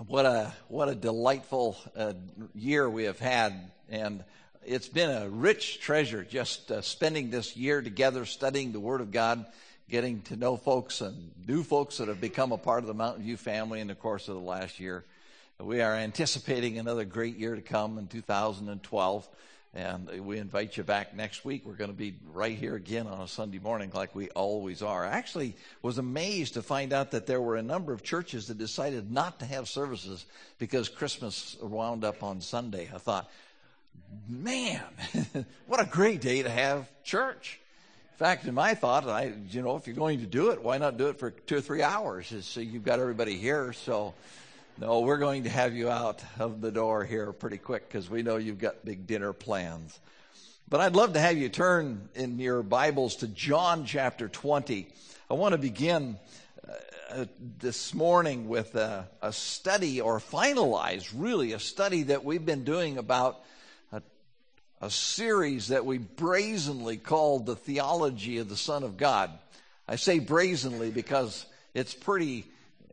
What a delightful year we have had, and it's been a rich treasure just spending this year together studying the Word of God, getting to know folks and new folks that have become a part of the Mountain View family in the course of the last year. We are anticipating another great year to come in 2012, and we invite you back next week. We're going to be right here again on a Sunday morning like we always are. I actually was amazed to find out that there were a number of churches that decided not to have services because Christmas wound up on Sunday. I thought, man, what a great day to have church. In fact, in my thought, if you're going to do it, why not do it for 2 or 3 hours? So you've got everybody here, so... No, we're going to have you out of the door here pretty quick because we know you've got big dinner plans. But I'd love to have you turn in your Bibles to John chapter 20. I want to begin this morning with a study, or finalize really a study that we've been doing about a series that we brazenly called The Theology of the Son of God. I say brazenly because it's pretty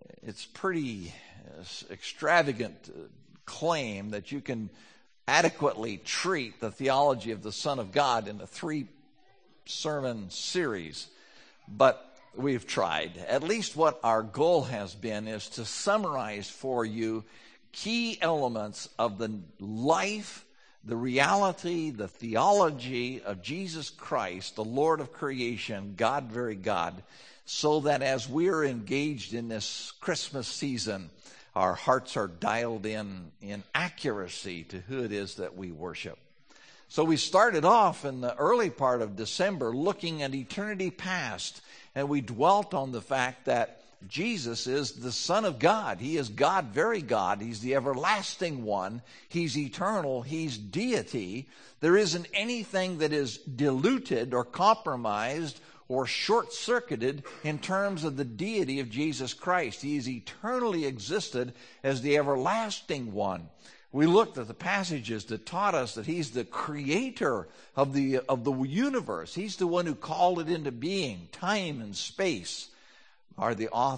extravagant claim that you can adequately treat the theology of the Son of God in a 3-sermon series. But we've tried. At least what our goal has been is to summarize for you key elements of the life, the reality, the theology of Jesus Christ, the Lord of creation, God, very God, so that as we're engaged in this Christmas season, our hearts are dialed in accuracy to who it is that we worship. So we started off in the early part of December looking at eternity past, and we dwelt on the fact that Jesus is the Son of God. He is God, very God. He's the everlasting one. He's eternal. He's deity. There isn't anything that is diluted or compromised or short-circuited in terms of the deity of Jesus Christ. He has eternally existed as the everlasting one. We looked at the passages that taught us that he's the creator of the universe. He's the one who called it into being. Time and space were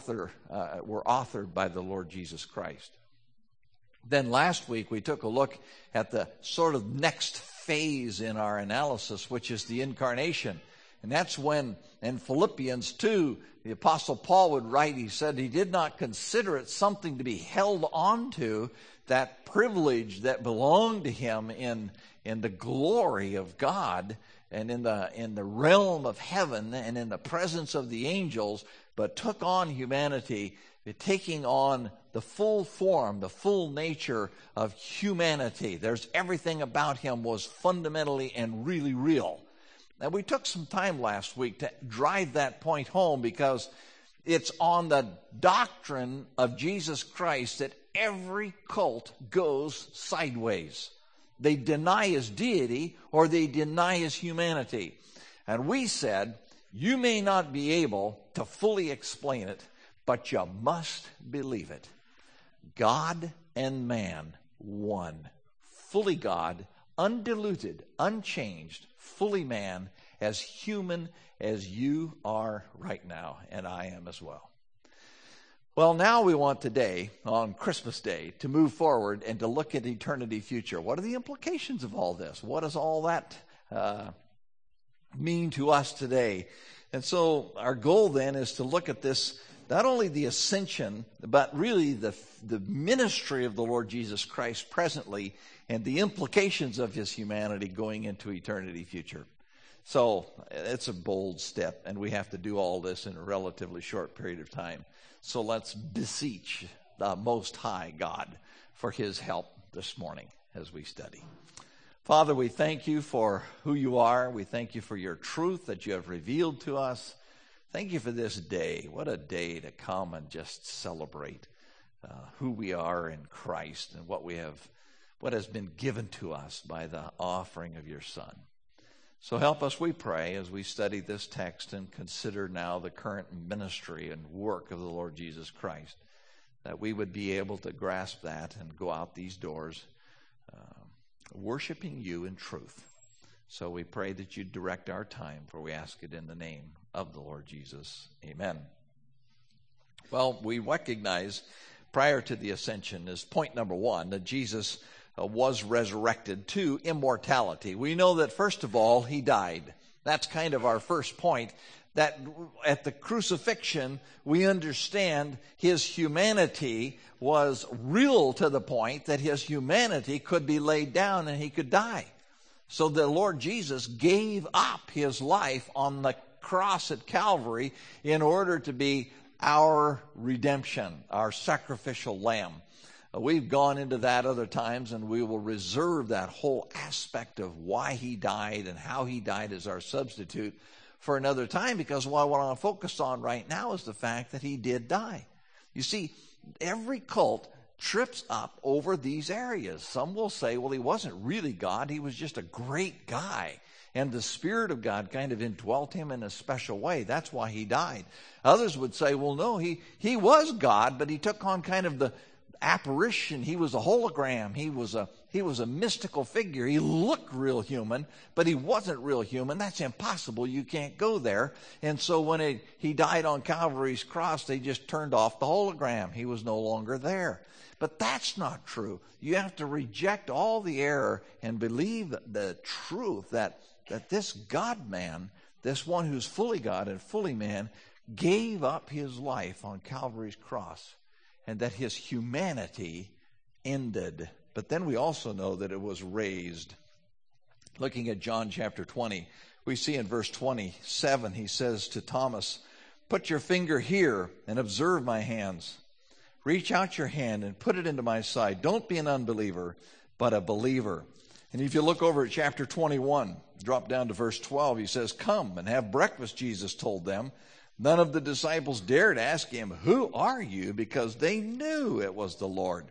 authored by the Lord Jesus Christ. Then last week we took a look at the sort of next phase in our analysis, which is the incarnation. And that's when, in Philippians 2, the Apostle Paul would write, he said he did not consider it something to be held on to, that privilege that belonged to him in the glory of God and in the realm of heaven and in the presence of the angels, but took on humanity, taking on the full form, the full nature of humanity. There's everything about him was fundamentally and really real. Now, we took some time last week to drive that point home because it's on the doctrine of Jesus Christ that every cult goes sideways. They deny his deity or they deny his humanity. And we said, you may not be able to fully explain it, but you must believe it. God and man, one. Fully God, undiluted, unchanged, fully man, as human as you are right now, and I am as well. Well, now we want today, on Christmas Day, to move forward and to look at eternity future. What are the implications of all this? What does all that mean to us today? And so our goal then is to look at this, not only the ascension, but really the ministry of the Lord Jesus Christ presently and the implications of his humanity going into eternity future. So it's a bold step, and we have to do all this in a relatively short period of time. So let's beseech the Most High God for his help this morning as we study. Father, we thank you for who you are. We thank you for your truth that you have revealed to us. Thank you for this day. What a day to come and just celebrate who we are in Christ and what has been given to us by the offering of your Son. So help us, we pray, as we study this text and consider now the current ministry and work of the Lord Jesus Christ, that we would be able to grasp that and go out these doors worshiping you in truth. So we pray that you direct our time, for we ask it in the name of the Lord Jesus. Amen. Well, we recognize prior to the ascension is point number one, that Jesus was resurrected to immortality. We know that, first of all, he died. That's kind of our first point, that at the crucifixion, we understand his humanity was real to the point that his humanity could be laid down and he could die. So the Lord Jesus gave up his life on the cross at Calvary in order to be our redemption, our sacrificial lamb. We've gone into that other times, and we will reserve that whole aspect of why he died and how he died as our substitute for another time, because what I want to focus on right now is the fact that he did die. You see, every cult trips up over these areas. Some will say, well, he wasn't really God. He was just a great guy. And the Spirit of God kind of indwelt him in a special way. That's why he died. Others would say, well, no, he was God, but he took on kind of the apparition. He was a hologram. He was a mystical figure. He looked real human, but he wasn't real human. That's impossible. You can't go there. And so when he died on Calvary's cross, they just turned off the hologram. He was no longer there. But that's not true. You have to reject all the error and believe the truth that this God-man, this one who's fully God and fully man, gave up his life on Calvary's cross, and that his humanity ended. But then we also know that it was raised. Looking at John chapter 20, we see in verse 27, he says to Thomas, "Put your finger here and observe my hands. Reach out your hand and put it into my side. Don't be an unbeliever, but a believer." And if you look over at chapter 21, drop down to verse 12, he says, "Come and have breakfast," Jesus told them. None of the disciples dared ask him, "Who are you?" because they knew it was the Lord.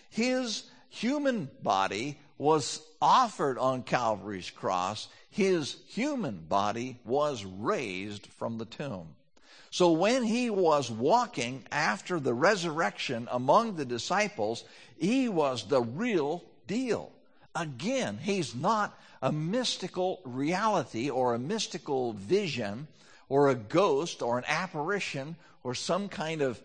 His human body was offered on Calvary's cross. His human body was raised from the tomb. So when he was walking after the resurrection among the disciples, he was the real deal. Again, he's not a mystical reality or a mystical vision or a ghost or an apparition or some kind of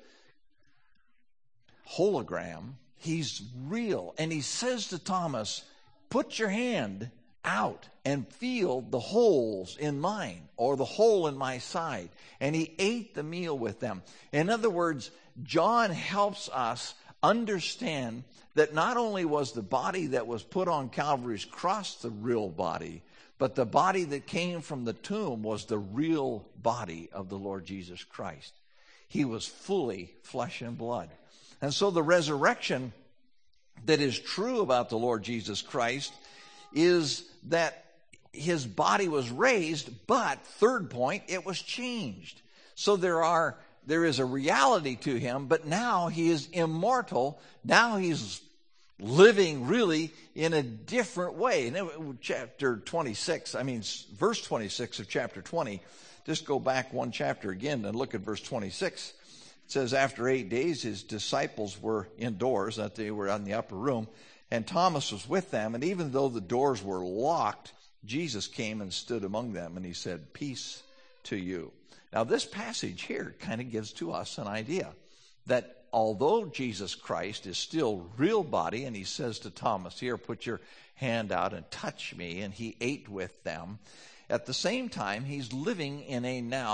hologram. He's real. And he says to Thomas, "Put your hand out and feel the holes in mine, or the hole in my side." And he ate the meal with them. In other words, John helps us understand that not only was the body that was put on Calvary's cross the real body, but the body that came from the tomb was the real body of the Lord Jesus Christ. He was fully flesh and blood. And so the resurrection that is true about the Lord Jesus Christ is that his body was raised, but third point, it was changed. So there is a reality to him, but now he is immortal. Now he's living really in a different way. And chapter 26, verse 26 of chapter 20, just go back one chapter again and look at verse 26. It says, "After 8 days, his disciples were indoors," that they were in the upper room, "and Thomas was with them. And even though the doors were locked, Jesus came and stood among them, and he said, 'Peace to you.'" Now, this passage here kind of gives to us an idea that although Jesus Christ is still real body, and he says to Thomas, "Here, put your hand out and touch me," and he ate with them, at the same time, he's living in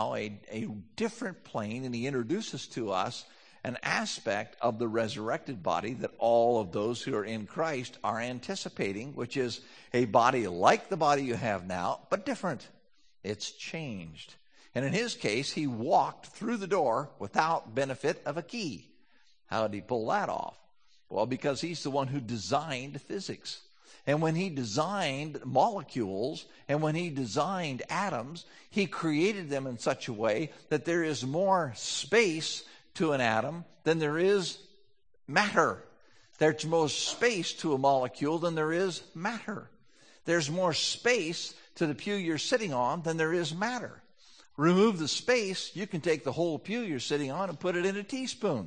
a different plane, and he introduces to us an aspect of the resurrected body that all of those who are in Christ are anticipating, which is a body like the body you have now, but different. It's changed. And in his case, he walked through the door without benefit of a key. How did he pull that off? Well, because he's the one who designed physics. And when he designed molecules and when he designed atoms, he created them in such a way that there is more space to an atom than there is matter. There's more space to a molecule than there is matter. There's more space to the pew you're sitting on than there is matter. Remove the space, you can take the whole pew you're sitting on and put it in a teaspoon.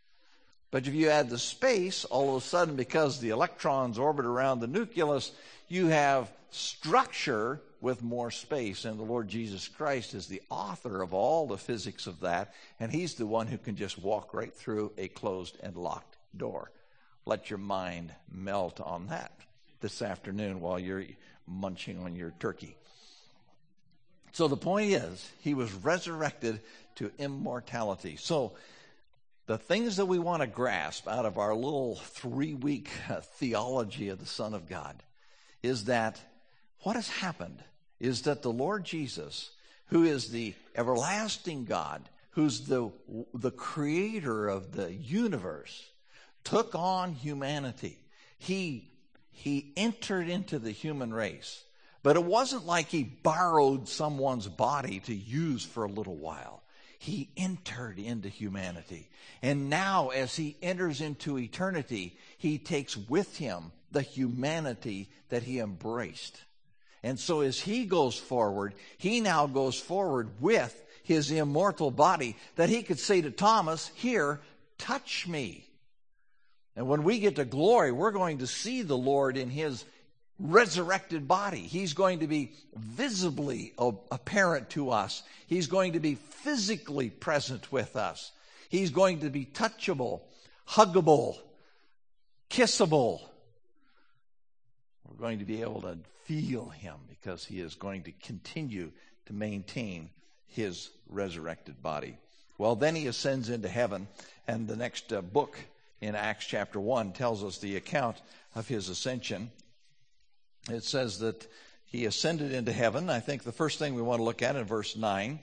But if you add the space, all of a sudden, because the electrons orbit around the nucleus, you have structure with more space. And the Lord Jesus Christ is the author of all the physics of that. And he's the one who can just walk right through a closed and locked door. Let your mind melt on that this afternoon while you're munching on your turkey. So the point is, he was resurrected to immortality. So the things that we want to grasp out of our little 3-week theology of the Son of God is that what has happened is that the Lord Jesus, who is the everlasting God, who's the creator of the universe, took on humanity. He entered into the human race. But it wasn't like he borrowed someone's body to use for a little while. He entered into humanity. And now as he enters into eternity, he takes with him the humanity that he embraced. And so as he goes forward, he now goes forward with his immortal body that he could say to Thomas, here, touch me. And when we get to glory, we're going to see the Lord in his resurrected body. He's going to be visibly apparent to us. He's going to be physically present with us. He's going to be touchable, huggable, kissable. We're going to be able to feel him because he is going to continue to maintain his resurrected body. Well, then he ascends into heaven, and the next book in Acts chapter 1 tells us the account of his ascension. It says that he ascended into heaven. I think the first thing we want to look at in verse 9,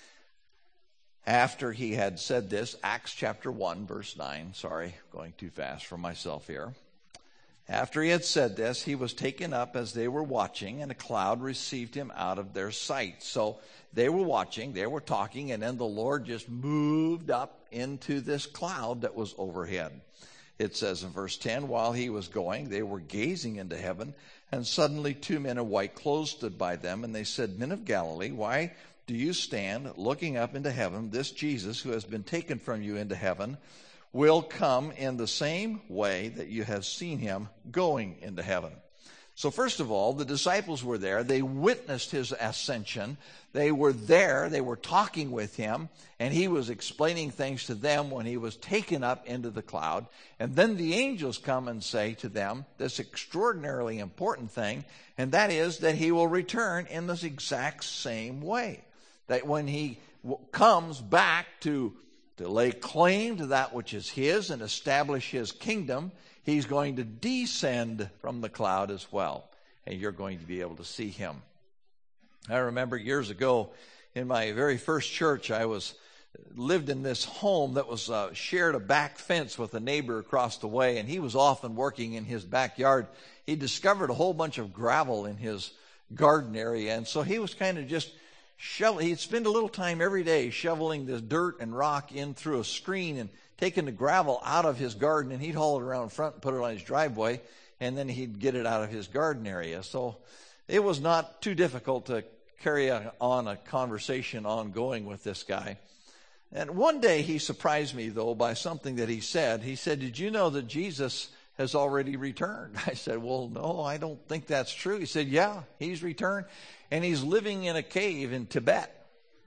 after he had said this, Acts chapter 1, verse 9. Sorry, going too fast for myself here. After he had said this, he was taken up as they were watching, and a cloud received him out of their sight. So they were watching, they were talking, and then the Lord just moved up into this cloud that was overhead. It says in verse 10, while he was going, they were gazing into heaven, and suddenly 2 men in white clothes stood by them, and they said, Men of Galilee, why do you stand looking up into heaven? This Jesus, who has been taken from you into heaven, will come in the same way that you have seen him going into heaven. So first of all, the disciples were there. They witnessed his ascension. They were there. They were talking with him, and he was explaining things to them when he was taken up into the cloud. And then the angels come and say to them this extraordinarily important thing, and that is that he will return in this exact same way. That when he comes back to lay claim to that which is his and establish his kingdom, he's going to descend from the cloud as well, and you're going to be able to see him. I remember years ago in my very first church, I lived in this home that was shared a back fence with a neighbor across the way, and he was often working in his backyard. He discovered a whole bunch of gravel in his garden area, and so he was kind of just he'd spend a little time every day shoveling this dirt and rock in through a screen and taking the gravel out of his garden, and he'd haul it around front and put it on his driveway, and then he'd get it out of his garden area. So it was not too difficult to carry on a conversation ongoing with this guy. And one day he surprised me, though, by something that he said. He said, did you know that Jesus has already returned? I said, well, no, I don't think that's true. He said, yeah, he's returned, and he's living in a cave in Tibet.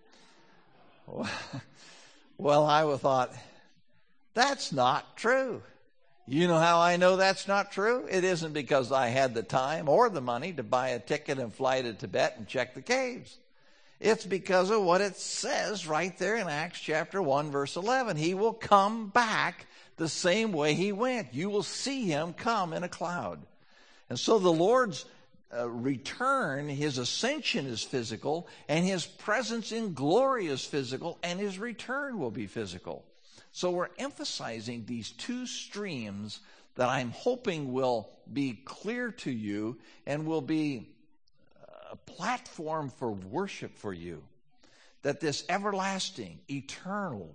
Well, I thought, that's not true. You know how I know that's not true? It isn't because I had the time or the money to buy a ticket and fly to Tibet and check the caves. It's because of what it says right there in Acts chapter 1, verse 11. He will come back the same way he went. You will see him come in a cloud. And so the Lord's return, his ascension is physical, and his presence in glory is physical, and his return will be physical. So we're emphasizing these two streams that I'm hoping will be clear to you and will be a platform for worship for you. That this everlasting, eternal,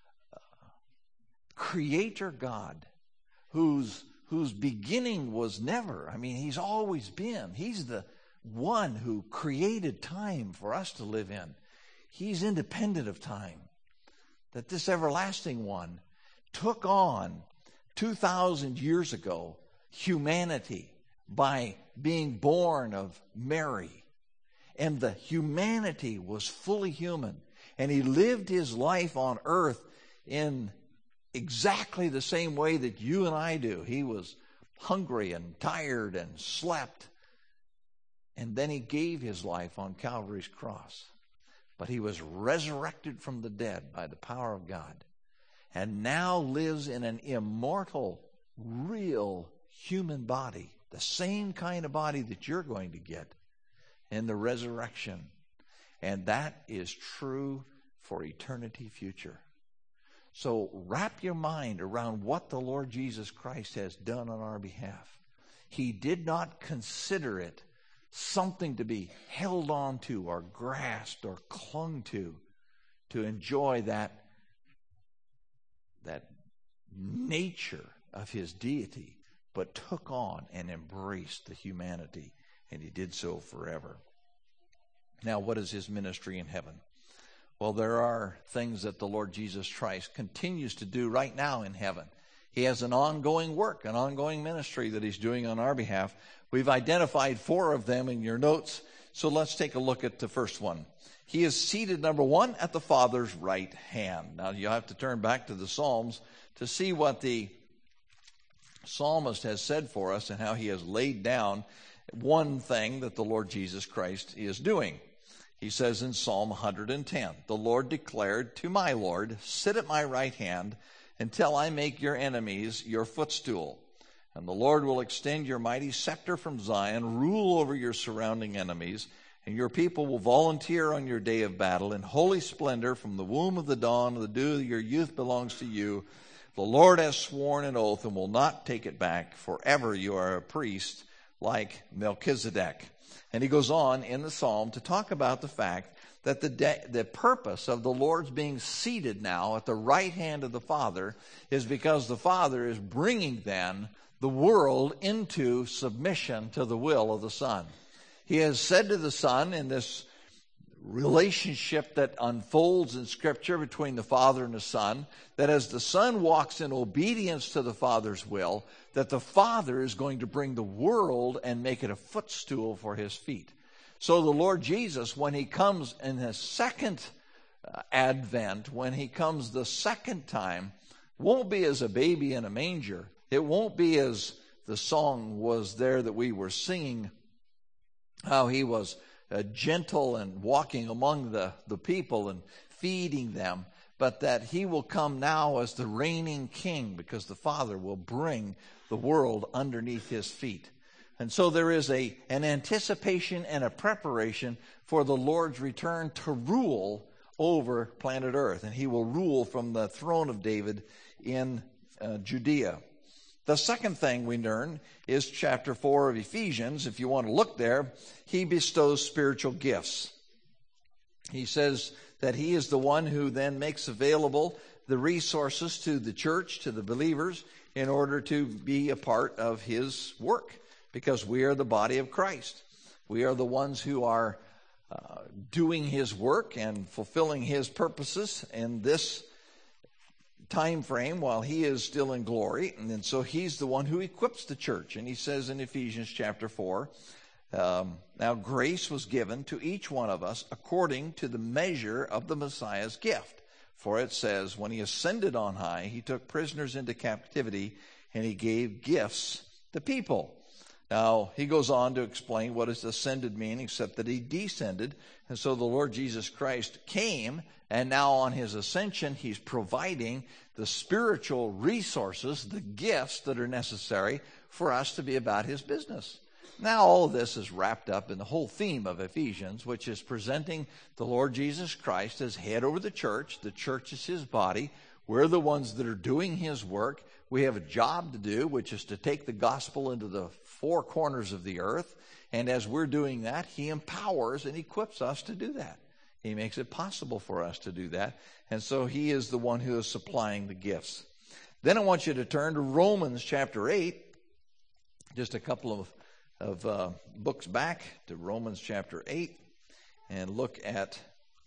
creator God, whose beginning was never, he's always been. He's the one who created time for us to live in. He's independent of time. That this everlasting one took on 2,000 years ago humanity by being born of Mary And the humanity was fully human. And he lived his life on earth in exactly the same way that you and I do. He was hungry and tired and slept. And then he gave his life on Calvary's cross. But he was resurrected from the dead by the power of God. And now lives in an immortal, real human body. The same kind of body that you're going to get in the resurrection. And that is true for eternity future. So wrap your mind around what the Lord Jesus Christ has done on our behalf. He did not consider it something to be held on to or grasped or clung to enjoy that nature of his deity, but took on and embraced the humanity, and he did so forever. Now, what is his ministry in heaven? Well, there are things that the Lord Jesus Christ continues to do right now in heaven. He has an ongoing work, an ongoing ministry that he's doing on our behalf. We've identified 4 of them in your notes, so let's take a look at the first one. He is seated, number 1, at the Father's right hand. Now, you have to turn back to the Psalms to see what the psalmist has said for us and how he has laid down one thing that the Lord Jesus Christ is doing. He says in Psalm 110, "The Lord declared to my Lord, 'Sit at my right hand until I make your enemies your footstool.' And the Lord will extend your mighty scepter from Zion, rule over your surrounding enemies, and your people will volunteer on your day of battle. In holy splendor from the womb of the dawn, the dew of your youth belongs to you. The Lord has sworn an oath and will not take it back. Forever you are a priest like Melchizedek." And he goes on in the psalm to talk about the fact that the purpose of the Lord's being seated now at the right hand of the Father is because the Father is bringing then the world into submission to the will of the Son. He has said to the Son in this relationship that unfolds in Scripture between the Father and the Son, that as the Son walks in obedience to the Father's will, that the Father is going to bring the world and make it a footstool for his feet. So the Lord Jesus, when he comes in his second advent, when he comes the second time, won't be as a baby in a manger. It won't be as the song was there that we were singing, how he was gentle and walking among the people and feeding them, but that he will come now as the reigning king, because the Father will bring the world underneath his feet. And so there is an anticipation and a preparation for the Lord's return to rule over planet Earth. And he will rule from the throne of David in Judea. The second thing we learn is chapter 4 of Ephesians. If you want to look there, he bestows spiritual gifts. He says that he is the one who then makes available the resources to the church, to the believers, in order to be a part of his work, because we are the body of Christ. We are the ones who are doing his work and fulfilling his purposes in this time frame while he is still in glory. And so he's the one who equips the church. And he says in Ephesians chapter 4, now grace was given to each one of us according to the measure of the Messiah's gift. For it says, when he ascended on high, he took prisoners into captivity and he gave gifts to people. Now, he goes on to explain what does ascended mean, except that he descended. And so the Lord Jesus Christ came, and now on his ascension, he's providing the spiritual resources, the gifts that are necessary for us to be about his business. Now, all of this is wrapped up in the whole theme of Ephesians, which is presenting the Lord Jesus Christ as head over the church. The church is his body. We're the ones that are doing his work. We have a job to do, which is to take the gospel into the four corners of the earth. And as we're doing that, he empowers and equips us to do that. He makes it possible for us to do that. And so he is the one who is supplying the gifts. Then I want you to turn to Romans chapter 8, just a couple of books back to Romans chapter 8, and look at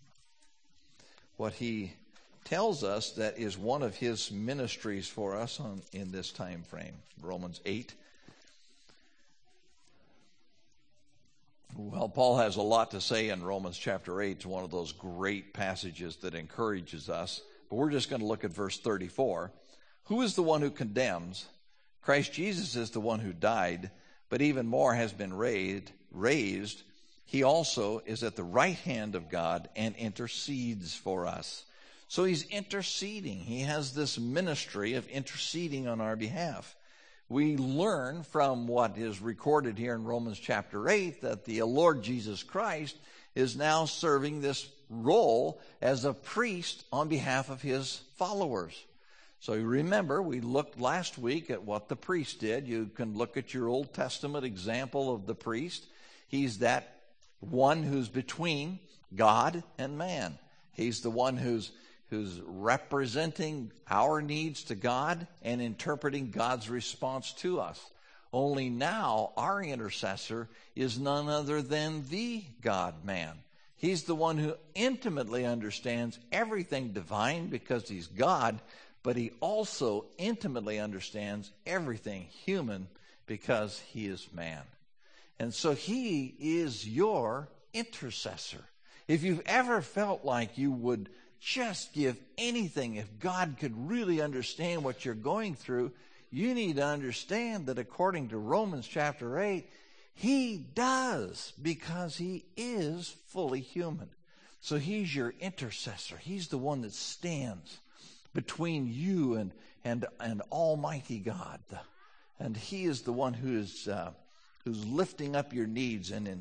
what he tells us that is one of his ministries for us in this time frame. Romans 8, Well, Paul has a lot to say in Romans chapter 8. It's one of those great passages that encourages us. But we're just going to look at verse 34. Who is the one who condemns? Christ Jesus is the one who died, but even more has been raised. He also is at the right hand of God and intercedes for us. So he's interceding. He has this ministry of interceding on our behalf. We learn from what is recorded here in Romans chapter 8 that the Lord Jesus Christ is now serving this role as a priest on behalf of his followers. So you remember, we looked last week at what the priest did. You can look at your Old Testament example of the priest. He's that one who's between God and man. He's the one who's representing our needs to God and interpreting God's response to us. Only now our intercessor is none other than the God-man. He's the one who intimately understands everything divine because he's God, but he also intimately understands everything human because he is man. And so he is your intercessor. If you've ever felt like you would just give anything if God could really understand what you're going through, you need to understand that according to Romans chapter 8, he does, because he is fully human. So he's your intercessor. He's the one that stands between you and Almighty God. And he is the one who's lifting up your needs and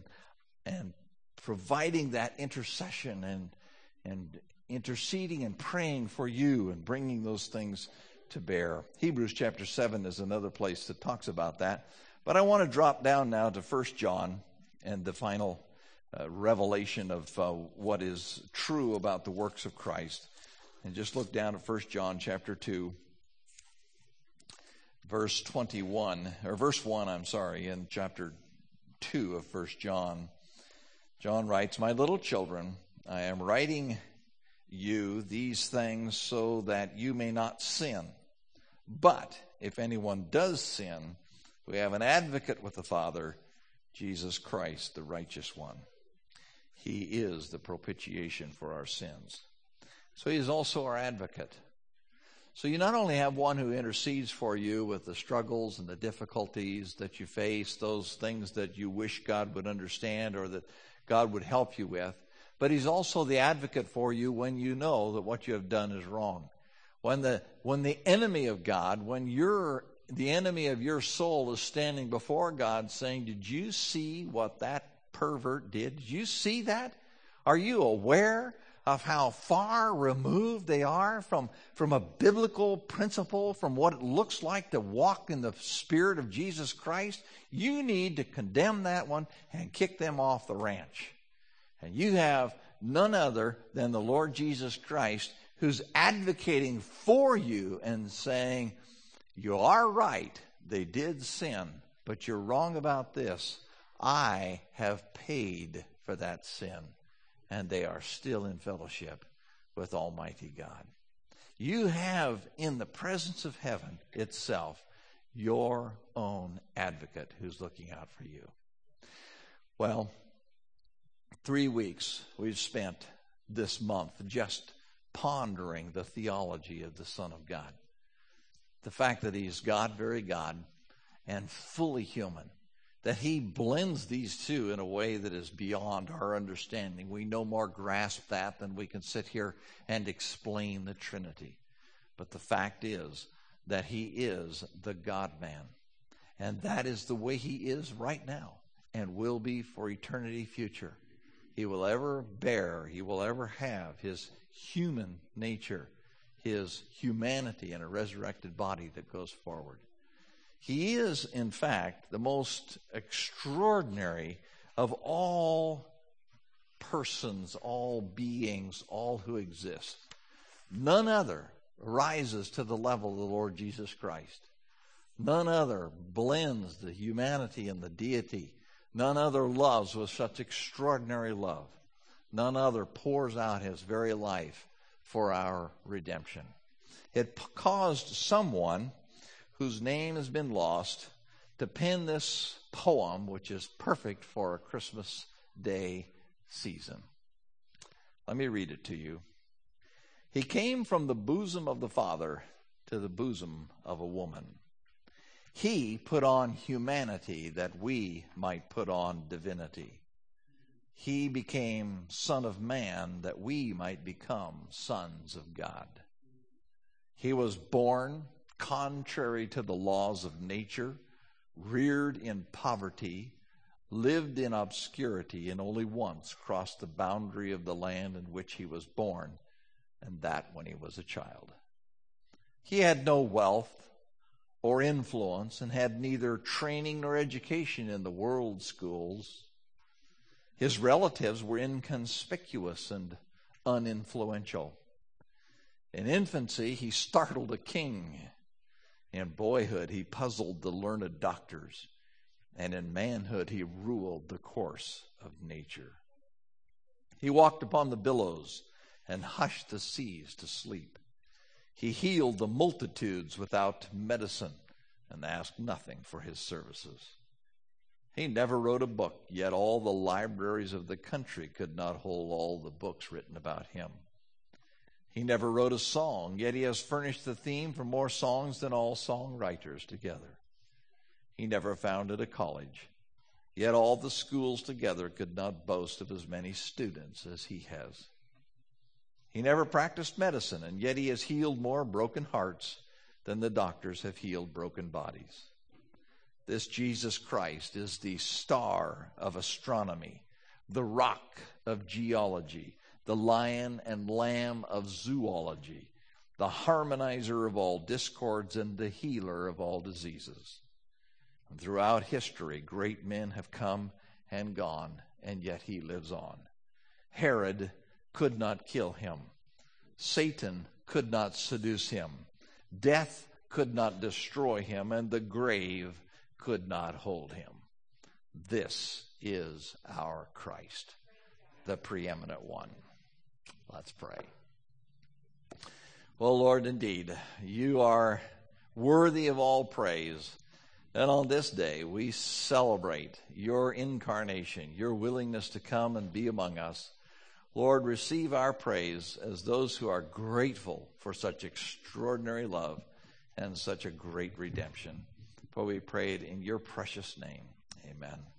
providing that intercession and interceding and praying for you and bringing those things to bear. Hebrews chapter 7 is another place that talks about that. But I want to drop down now to 1 John and the final revelation of what is true about the works of Christ. And just look down at 1 John chapter 2, verse 1, in chapter 2 of 1 John. John writes, "My little children, I am writing you these things so that you may not sin. But if anyone does sin, we have an advocate with the Father, Jesus Christ, the righteous one. He is the propitiation for our sins." So he is also our advocate. So you not only have one who intercedes for you with the struggles and the difficulties that you face, those things that you wish God would understand or that God would help you with, but he's also the advocate for you when you know that what you have done is wrong. When the enemy of God, when the enemy of your soul is standing before God saying, "Did you see what that pervert did? Did you see that? Are you aware of how far removed they are from a biblical principle, from what it looks like to walk in the Spirit of Jesus Christ?" You need to condemn that one and kick them off the ranch. And you have none other than the Lord Jesus Christ who's advocating for you and saying, "You are right, they did sin, but you're wrong about this. I have paid for that sin, and they are still in fellowship with Almighty God." You have in the presence of heaven itself your own advocate who's looking out for you. Well, 3 weeks we've spent this month just pondering the theology of the Son of God. The fact that he's God, very God, and fully human. That he blends these two in a way that is beyond our understanding. We no more grasp that than we can sit here and explain the Trinity. But the fact is that he is the God-man. And that is the way he is right now and will be for eternity future. He will ever have his human nature, his humanity in a resurrected body that goes forward. He is, in fact, the most extraordinary of all persons, all beings, all who exist. None other rises to the level of the Lord Jesus Christ. None other blends the humanity and the deity. None other loves with such extraordinary love. None other pours out his very life for our redemption. It caused someone whose name has been lost to pen this poem, which is perfect for a Christmas Day season. Let me read it to you. He came from the bosom of the Father to the bosom of a woman. He put on humanity that we might put on divinity. He became Son of Man that we might become sons of God. He was born contrary to the laws of nature, reared in poverty, lived in obscurity, and only once crossed the boundary of the land in which he was born, and that when he was a child. He had no wealth or influence and had neither training nor education in the world schools. His relatives were inconspicuous and uninfluential. In infancy, he startled a king. In boyhood, he puzzled the learned doctors. And in manhood, he ruled the course of nature. He walked upon the billows and hushed the seas to sleep. He healed the multitudes without medicine and asked nothing for his services. He never wrote a book, yet all the libraries of the country could not hold all the books written about him. He never wrote a song, yet he has furnished the theme for more songs than all songwriters together. He never founded a college, yet all the schools together could not boast of as many students as he has. He never practiced medicine, and yet he has healed more broken hearts than the doctors have healed broken bodies. This Jesus Christ is the star of astronomy, the rock of geology, the lion and lamb of zoology, the harmonizer of all discords and the healer of all diseases. And throughout history, great men have come and gone, and yet he lives on. Herod could not kill him. Satan could not seduce him. Death could not destroy him, and the grave could not hold him. This is our Christ, the preeminent one. Let's pray. Well, Lord, indeed, you are worthy of all praise. And on this day, we celebrate your incarnation, your willingness to come and be among us. Lord, receive our praise as those who are grateful for such extraordinary love and such a great redemption. For we prayed in your precious name. Amen.